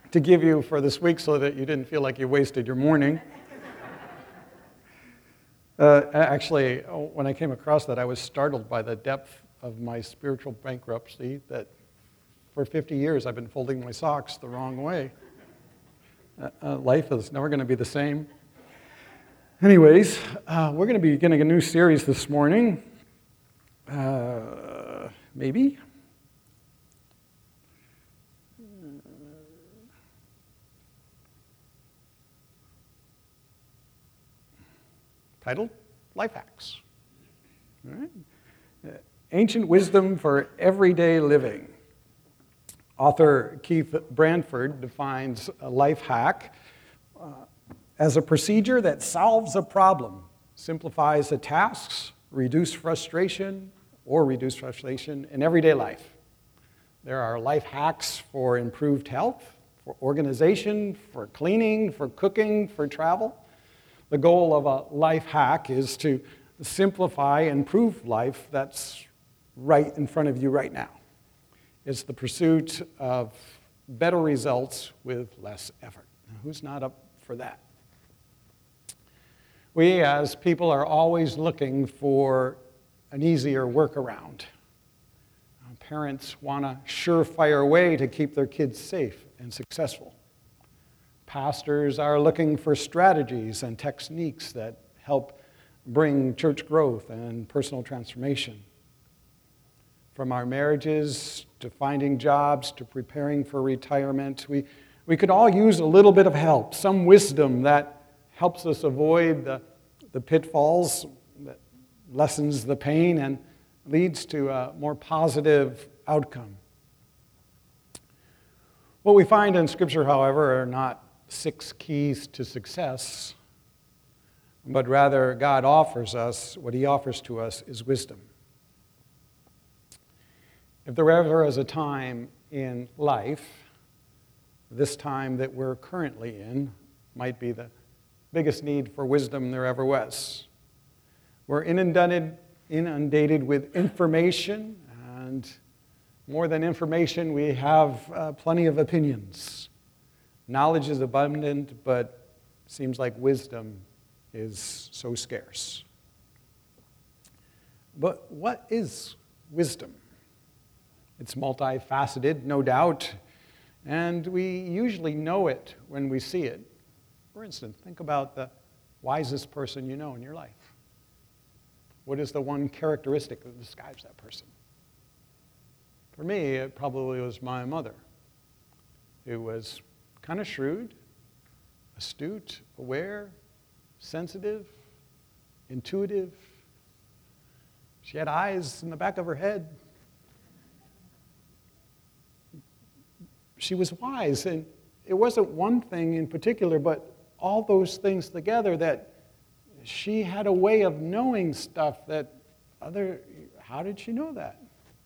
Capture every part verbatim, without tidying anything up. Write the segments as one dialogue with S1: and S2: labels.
S1: to give you for this week so that you didn't feel like you wasted your morning. Uh, actually, when I came across that, I was startled by the depth of my spiritual bankruptcy, that for fifty years I've been folding my socks the wrong way. Uh, uh, life is never going to be the same. Anyways, uh, we're going to be beginning a new series this morning. Uh, maybe? Titled, Life Hacks. All right. Uh, Ancient Wisdom for Everyday Living. Author Keith Branford defines a life hack uh, as a procedure that solves a problem, simplifies the tasks, reduce frustration, or reduce frustration in everyday life. There are life hacks for improved health, for organization, for cleaning, for cooking, for travel. The goal of a life hack is to simplify and improve life that's right in front of you right now. It's the pursuit of better results with less effort. Now, who's not up for that? We as people are always looking for an easier workaround. Parents want a surefire way to keep their kids safe and successful. Pastors are looking for strategies and techniques that help bring church growth and personal transformation. From our marriages to finding jobs to preparing for retirement, we, we could all use a little bit of help, some wisdom that helps us avoid the, the pitfalls, that lessens the pain, and leads to a more positive outcome. What we find in Scripture, however, are not six keys to success, but rather God offers us, what He offers to us is wisdom. If there ever is a time in life, this time that we're currently in might be the biggest need for wisdom there ever was. We're inundated, inundated with information, and more than information, we have uh, plenty of opinions. Knowledge is abundant, but it seems like wisdom is so scarce. But what is wisdom? It's multifaceted, no doubt, and we usually know it when we see it. For instance, think about the wisest person you know in your life. What is the one characteristic that describes that person? For me, it probably was my mother, who was kind of shrewd, astute, aware, sensitive, intuitive. She had eyes in the back of her head. She was wise, and it wasn't one thing in particular, but all those things together, that she had a way of knowing stuff that other, how did she know that?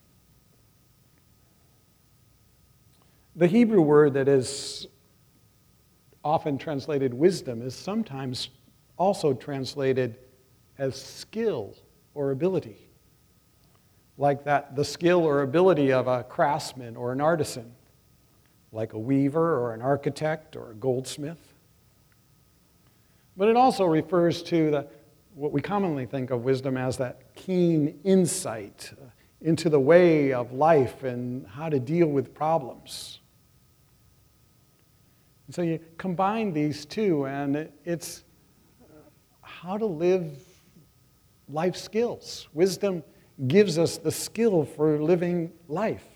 S1: The Hebrew word that is often translated wisdom is sometimes also translated as skill or ability. Like that, the skill or ability of a craftsman or an artisan, like a weaver or an architect or a goldsmith. But it also refers to the, what we commonly think of wisdom as that keen insight into the way of life and how to deal with problems. And so you combine these two, and it's how to live life skills. Wisdom gives us the skill for living life.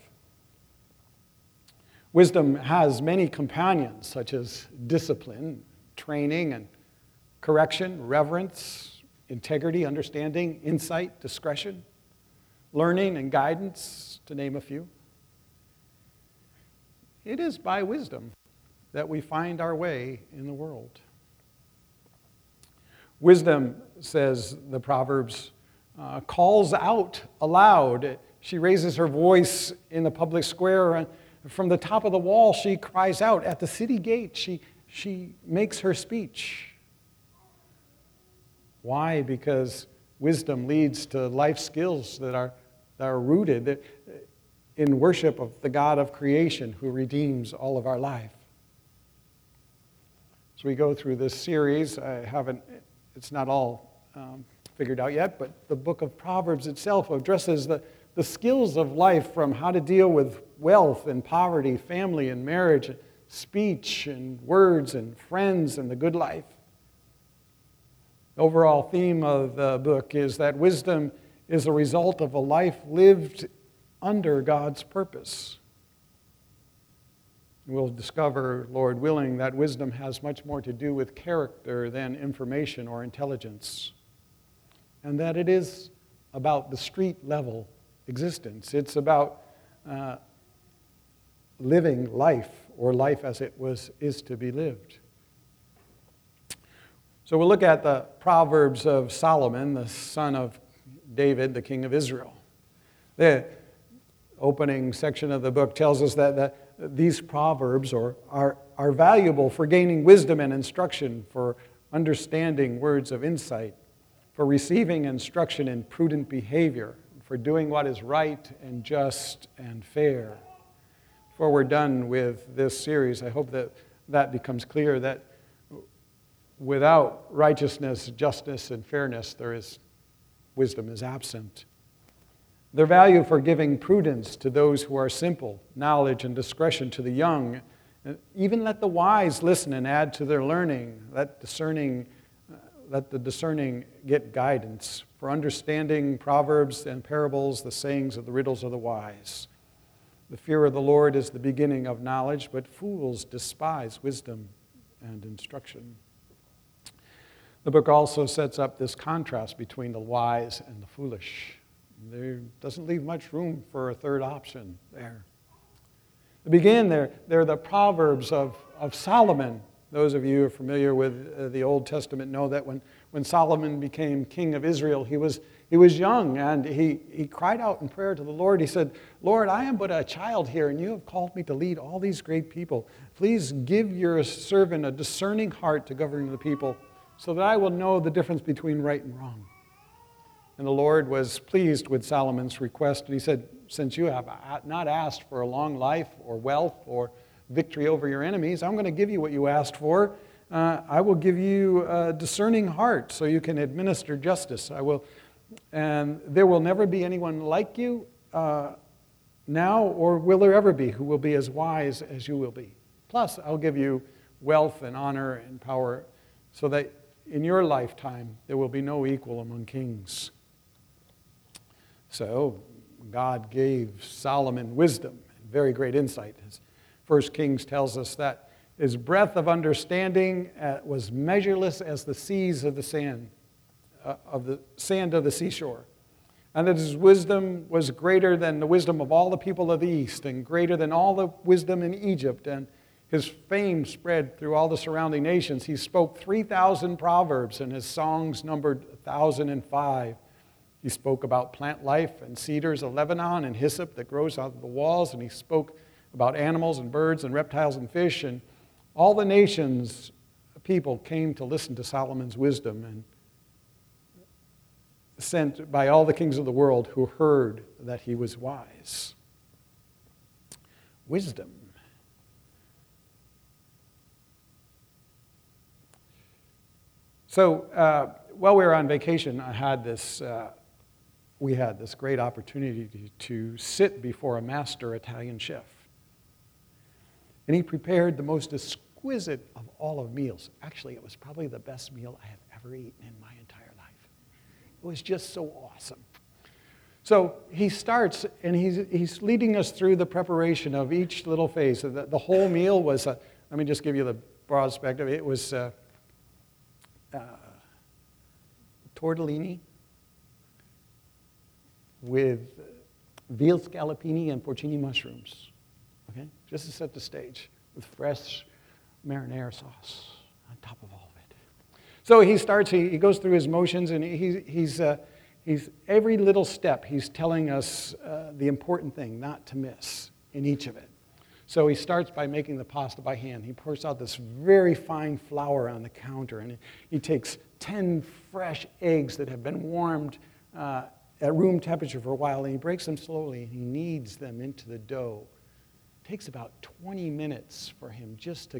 S1: Wisdom has many companions, such as discipline, training, and correction, reverence, integrity, understanding, insight, discretion, learning, and guidance, to name a few. It is by wisdom that we find our way in the world. Wisdom, says the Proverbs, uh, calls out aloud. She raises her voice in the public square, and from the top of the wall she cries out. At the city gate she, she makes her speech. Why? Because wisdom leads to life skills that are, that are rooted in worship of the God of creation who redeems all of our life. As we go through this series, I haven't, it's not all um, figured out yet, but the book of Proverbs itself addresses the, the skills of life, from how to deal with wealth and poverty, family and marriage, speech and words and friends and the good life. The overall theme of the book is that wisdom is a result of a life lived under God's purpose. We'll discover, Lord willing, that wisdom has much more to do with character than information or intelligence, and that it is about the street-level existence. It's about uh, living life, or life as it was is to be lived. So we'll look at the Proverbs of Solomon, the son of David, the king of Israel. The opening section of the book tells us that the These proverbs are, are, are valuable for gaining wisdom and instruction, for understanding words of insight, for receiving instruction in prudent behavior, for doing what is right and just and fair. Before we're done with this series, I hope that that becomes clear, that without righteousness, justice, and fairness, there is wisdom is absent. Their value for giving prudence to those who are simple, knowledge and discretion to the young. Even let the wise listen and add to their learning. Let discerning, uh, let the discerning get guidance for understanding proverbs and parables, the sayings of the riddles of the wise. The fear of the Lord is the beginning of knowledge, but fools despise wisdom and instruction. The book also sets up this contrast between the wise and the foolish. There doesn't leave much room for a third option there. To begin, they're, they're the Proverbs of, of Solomon. Those of you who are familiar with uh, the Old Testament know that when, when Solomon became king of Israel, he was, he was young, and he, he cried out in prayer to the Lord. He said, "Lord, I am but a child here, and you have called me to lead all these great people. Please give your servant a discerning heart to govern the people, so that I will know the difference between right and wrong." And the Lord was pleased with Solomon's request, and he said, "Since you have not asked for a long life or wealth or victory over your enemies, I'm going to give you what you asked for. Uh, I will give you a discerning heart so you can administer justice. I will, and there will never be anyone like you uh, now, or will there ever be, who will be as wise as you will be. Plus, I'll give you wealth and honor and power, so that in your lifetime there will be no equal among kings." So God gave Solomon wisdom and very great insight. As First Kings tells us that his breadth of understanding uh, was measureless as the seas of the sand, uh, of the sand of the seashore, and that his wisdom was greater than the wisdom of all the people of the East, and greater than all the wisdom in Egypt. And his fame spread through all the surrounding nations. He spoke three thousand proverbs, and his songs numbered one thousand five. He spoke about plant life and cedars of Lebanon and hyssop that grows out of the walls, and he spoke about animals and birds and reptiles and fish. And all the nations, people came to listen to Solomon's wisdom, and sent by all the kings of the world who heard that he was wise. Wisdom. So uh, while we were on vacation, I had this. Uh, we had this great opportunity to sit before a master Italian chef, and he prepared the most exquisite of all of meals. Actually, it was probably the best meal I have ever eaten in my entire life. It was just so awesome. So he starts, and he's he's leading us through the preparation of each little phase. The, the whole meal was. A, let me just give you the broad perspective. It was. Uh, Uh, tortellini with veal scallopini and porcini mushrooms, okay? Just to set the stage, with fresh marinara sauce on top of all of it. So he starts, he, he goes through his motions, and he, he's, uh, he's, every little step, he's telling us uh, the important thing not to miss in each of it. So he starts by making the pasta by hand. He pours out this very fine flour on the counter, and he takes ten fresh eggs that have been warmed uh, at room temperature for a while, and he breaks them slowly, and he kneads them into the dough. It takes about twenty minutes for him just to get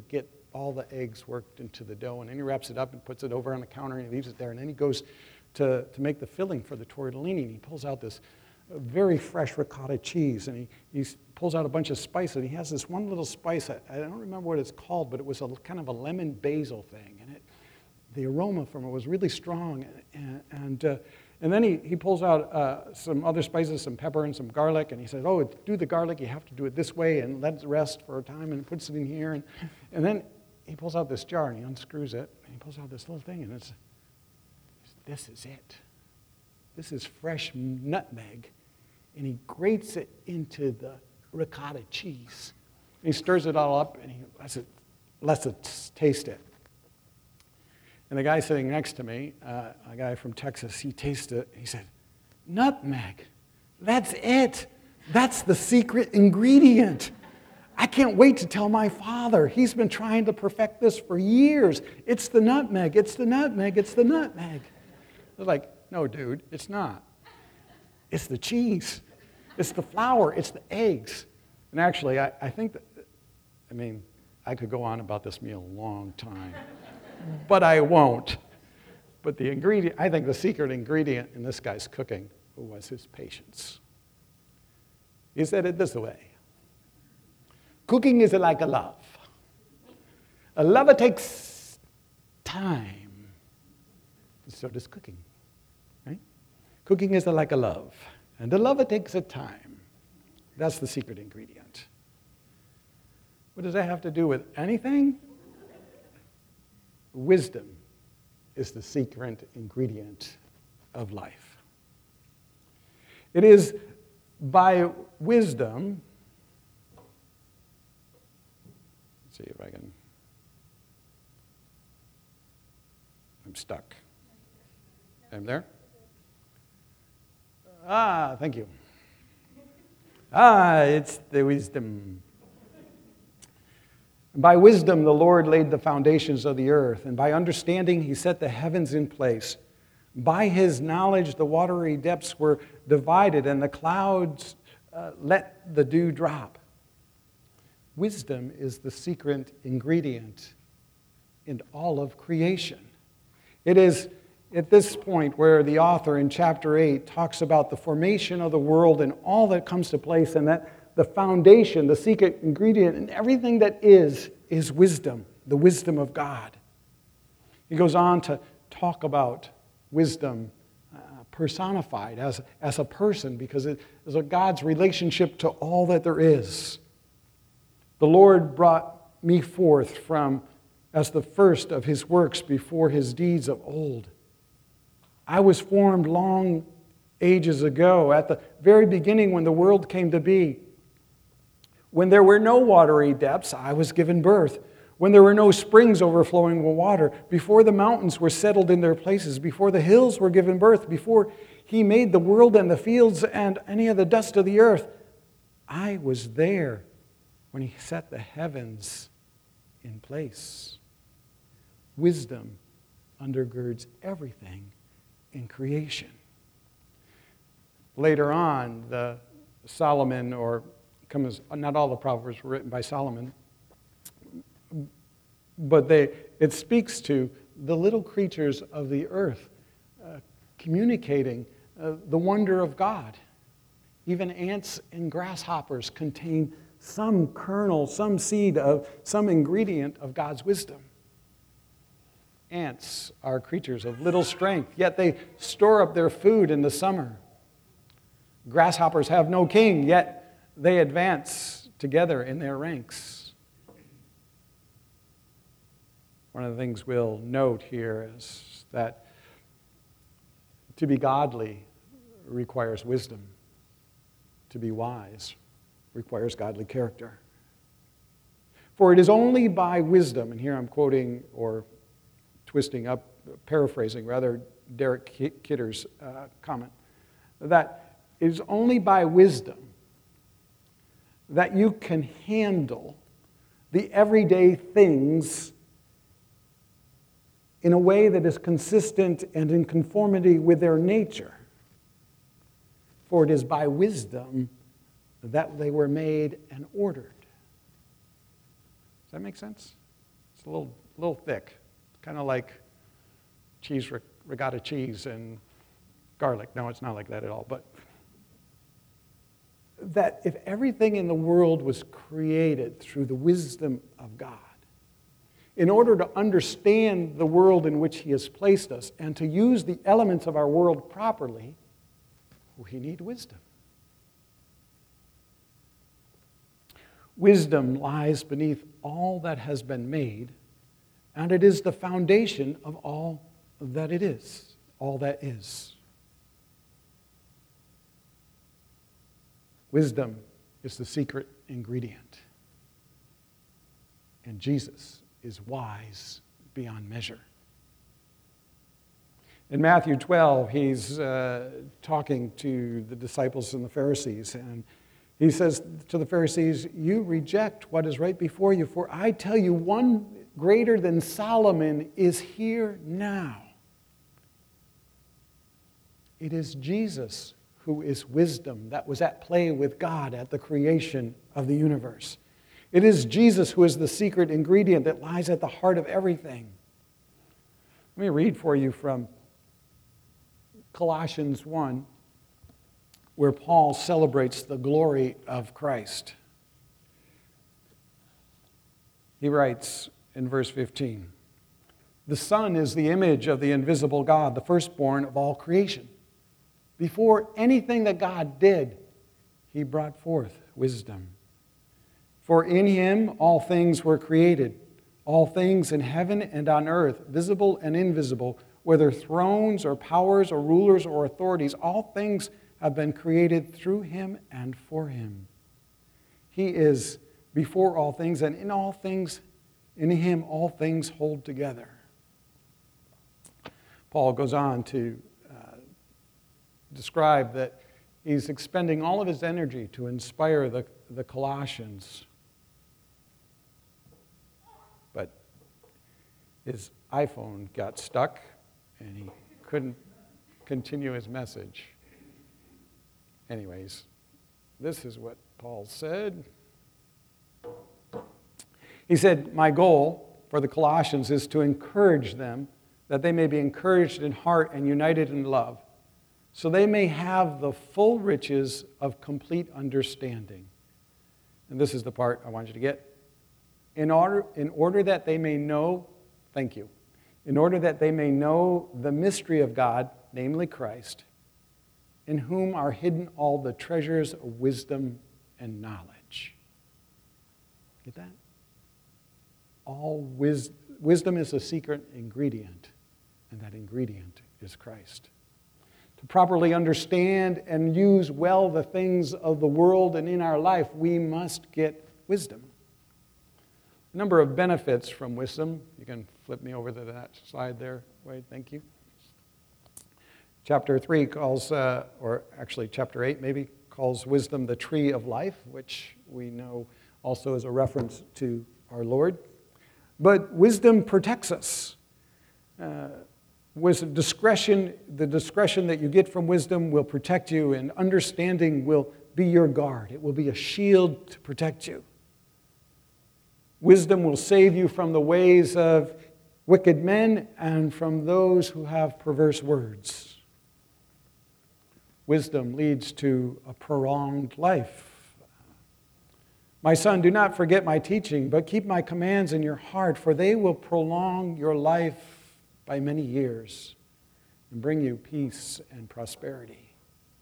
S1: all the eggs worked into the dough, and then he wraps it up and puts it over on the counter, and he leaves it there, and then he goes to, to make the filling for the tortellini, and he pulls out this very fresh ricotta cheese, and he, he pulls out a bunch of spices, and he has this one little spice, I, I don't remember what it's called, but it was a kind of a lemon basil thing, and it, the aroma from it was really strong, and, and, uh, and then he, he pulls out uh, some other spices, some pepper and some garlic, and he says, oh, do the garlic, you have to do it this way, and let it rest for a time, and puts it in here, and, and then he pulls out this jar, and he unscrews it, and he pulls out this little thing, and it's, this is it. This is fresh nutmeg, and he grates it into the ricotta cheese. And he stirs it all up, and he lets it, lets it taste it. And the guy sitting next to me, uh, a guy from Texas, he tasted it. He said, nutmeg, that's it. That's the secret ingredient. I can't wait to tell my father. He's been trying to perfect this for years. It's the nutmeg, it's the nutmeg, it's the nutmeg. I was like, no, dude, it's not. It's the cheese. It's the flour. It's the eggs. And actually, I, I think that, I mean, I could go on about this meal a long time. But I won't. But the ingredient, I think the secret ingredient in this guy's cooking was his patience. He said it this way. Cooking is like a love. A lover takes time. So does cooking, right? Cooking is like a love. And a lover takes a time. That's the secret ingredient. What does that have to do with anything? Wisdom is the secret ingredient of life. It is by wisdom, let's see if I can, I'm stuck. I'm there? Ah, thank you. Ah, it's the wisdom. By wisdom, the Lord laid the foundations of the earth, and by understanding, he set the heavens in place. By his knowledge, the watery depths were divided, and the clouds uh, let the dew drop. Wisdom is the secret ingredient in all of creation. It is at this point where the author in chapter eight talks about the formation of the world and all that comes to place, and that the foundation, the secret ingredient, and everything that is, is wisdom, the wisdom of God. He goes on to talk about wisdom uh, personified as, as a person, because it is a God's relationship to all that there is. The Lord brought me forth from as the first of his works before his deeds of old. I was formed long ages ago, at the very beginning when the world came to be. When there were no watery depths, I was given birth. When there were no springs overflowing with water, before the mountains were settled in their places, before the hills were given birth, before he made the world and the fields and any of the dust of the earth, I was there when he set the heavens in place. Wisdom undergirds everything in creation. Later on, the Solomon, or comes, not all the Proverbs were written by Solomon, but they, it speaks to the little creatures of the earth uh, communicating uh, the wonder of God. Even ants and grasshoppers contain some kernel, some seed of, some ingredient of God's wisdom. Ants are creatures of little strength, yet they store up their food in the summer. Grasshoppers have no king, yet they advance together in their ranks. One of the things we'll note here is that to be godly requires wisdom. To be wise requires godly character. For it is only by wisdom, and here I'm quoting or twisting up, paraphrasing rather, Derek Kidder's uh, comment, that it is only by wisdom that you can handle the everyday things in a way that is consistent and in conformity with their nature. For it is by wisdom that they were made and ordered. Does that make sense? It's a little, little thick, kind of like cheese, regatta cheese and garlic. No, it's not like that at all. But that if everything in the world was created through the wisdom of God, in order to understand the world in which He has placed us and to use the elements of our world properly, we need wisdom. Wisdom lies beneath all that has been made, and it is the foundation of all that it is, all that is. Wisdom is the secret ingredient, and Jesus is wise beyond measure. In Matthew twelve, he's uh, talking to the disciples and the Pharisees, and he says to the Pharisees, "You reject what is right before you, for I tell you, one greater than Solomon is here now." It is Jesus who is wisdom that was at play with God at the creation of the universe. It is Jesus who is the secret ingredient that lies at the heart of everything. Let me read for you from Colossians one, where Paul celebrates the glory of Christ. He writes in verse fifteen, "The Son is the image of the invisible God, the firstborn of all creation. Before anything that God did, He brought forth wisdom. For in Him all things were created, all things in heaven and on earth, visible and invisible, whether thrones or powers or rulers or authorities, all things have been created through Him and for Him. He is before all things, and in all things, in Him all things hold together." Paul goes on to describe that he's expending all of his energy to inspire the, the Colossians. But his iPhone got stuck and he couldn't continue his message. Anyways, this is what Paul said. He said, "My goal for the Colossians is to encourage them, that they may be encouraged in heart and united in love, so they may have the full riches of complete understanding." And this is the part I want you to get. In order, in order that they may know, thank you, in order that they may know the mystery of God, namely Christ, in whom are hidden all the treasures of wisdom and knowledge. Get that? All wis- wisdom is a secret ingredient, and that ingredient is Christ. To properly understand and use well the things of the world and in our life, we must get wisdom. A number of benefits from wisdom. You can flip me over to that slide there, Wade, thank you. Chapter three calls, uh, or actually chapter eight maybe, calls wisdom the tree of life, which we know also is a reference to our Lord. But wisdom protects us. Uh, Wisdom, discretion, the discretion that you get from wisdom will protect you, and understanding will be your guard. It will be a shield to protect you. Wisdom will save you from the ways of wicked men and from those who have perverse words. Wisdom leads to a prolonged life. "My son, do not forget my teaching, but keep my commands in your heart, for they will prolong your life by many years and bring you peace and prosperity."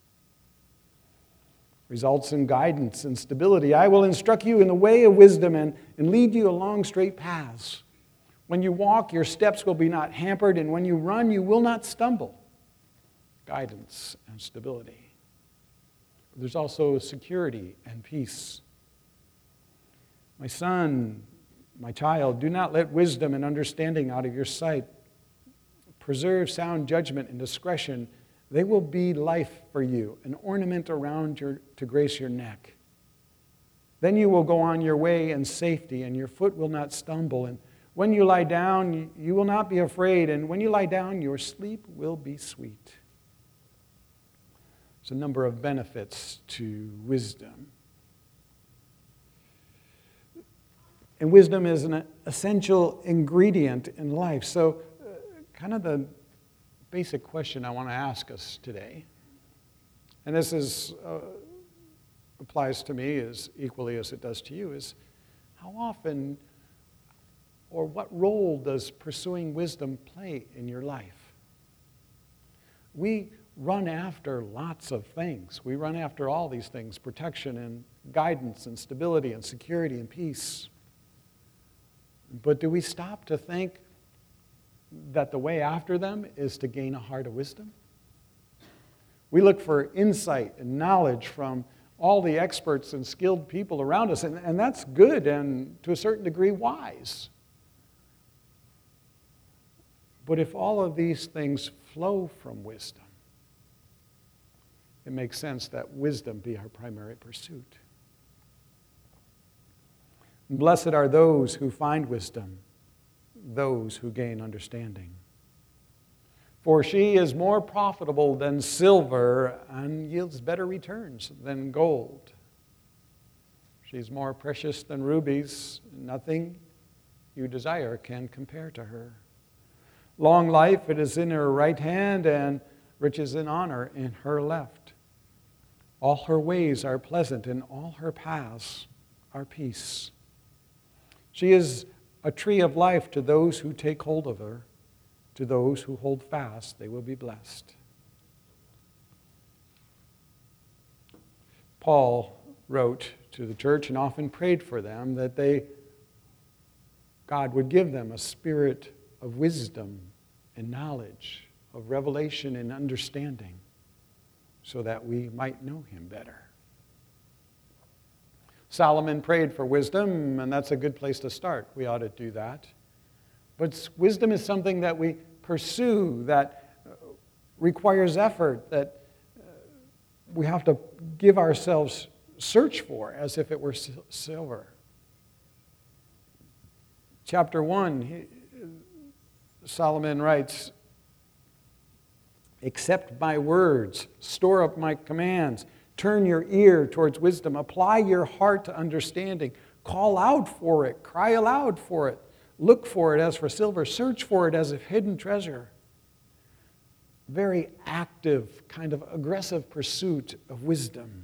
S1: Results in guidance and stability. "I will instruct you in the way of wisdom and, and lead you along straight paths. When you walk, your steps will be not hampered, and when you run, you will not stumble." Guidance and stability. There's also security and peace. "My son, my child, do not let wisdom and understanding out of your sight. Preserve sound judgment and discretion. They will be life for you, an ornament around your to grace your neck. Then you will go on your way in safety, and your foot will not stumble. And when you lie down, you will not be afraid. And when you lie down, your sleep will be sweet." There's a number of benefits to wisdom. And wisdom is an essential ingredient in life. So, uh, kind of the basic question I want to ask us today, and this is uh, applies to me as equally as it does to you, is how often or what role does pursuing wisdom play in your life? We run after lots of things. We run after all these things: protection and guidance and stability and security and peace. But do we stop to think that the way after them is to gain a heart of wisdom? We look for insight and knowledge from all the experts and skilled people around us, and, and that's good and to a certain degree wise. But if all of these things flow from wisdom, it makes sense that wisdom be our primary pursuit. Blessed are those who find wisdom, those who gain understanding. For she is more profitable than silver and yields better returns than gold. She's more precious than rubies. Nothing you desire can compare to her. Long life it is in her right hand, and riches and honor in her left. All her ways are pleasant, and all her paths are peace. She is a tree of life to those who take hold of her. To those who hold fast, they will be blessed. Paul wrote to the church and often prayed for them that they, God would give them a spirit of wisdom and knowledge, of revelation and understanding, so that we might know him better. Solomon prayed for wisdom, and that's a good place to start. We ought to do that. But wisdom is something that we pursue, that requires effort, that we have to give ourselves search for as if it were silver. Chapter one, he, Solomon writes, "Accept my words, store up my commands, turn your ear towards wisdom, apply your heart to understanding, call out for it, cry aloud for it, look for it as for silver, search for it as if hidden treasure." Very active, kind of aggressive pursuit of wisdom.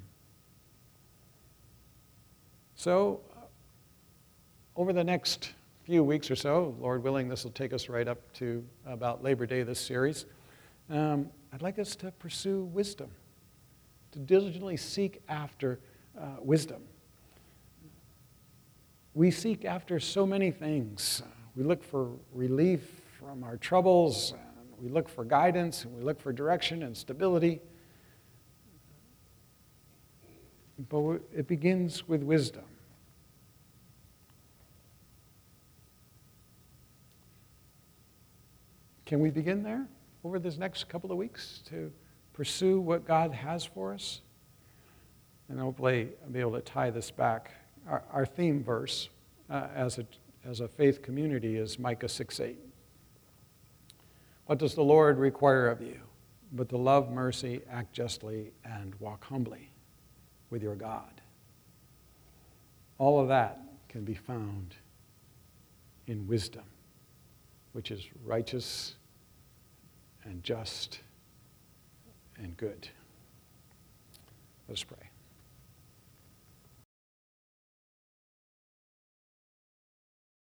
S1: So, over the next few weeks or so, Lord willing, this will take us right up to about Labor Day, this series, um, I'd like us to pursue wisdom, to diligently seek after uh, wisdom. We seek after so many things. We look for relief from our troubles, and we look for guidance, and we look for direction and stability. But it begins with wisdom. Can we begin there over this next couple of weeks to pursue what God has for us? And hopefully I'll be able to tie this back. Our, our theme verse uh, as, a, as a faith community is Micah six eight. What does the Lord require of you but to love mercy, act justly, and walk humbly with your God? All of that can be found in wisdom, which is righteous and just and good. Let's pray.